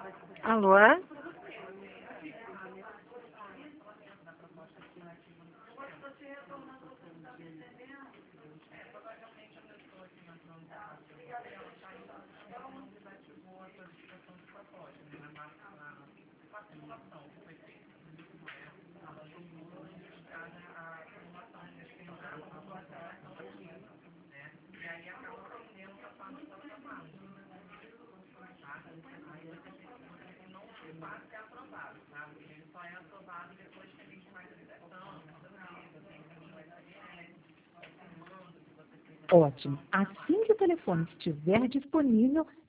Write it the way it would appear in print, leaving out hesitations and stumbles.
Alô? Ótimo. Assim que o telefone estiver disponível,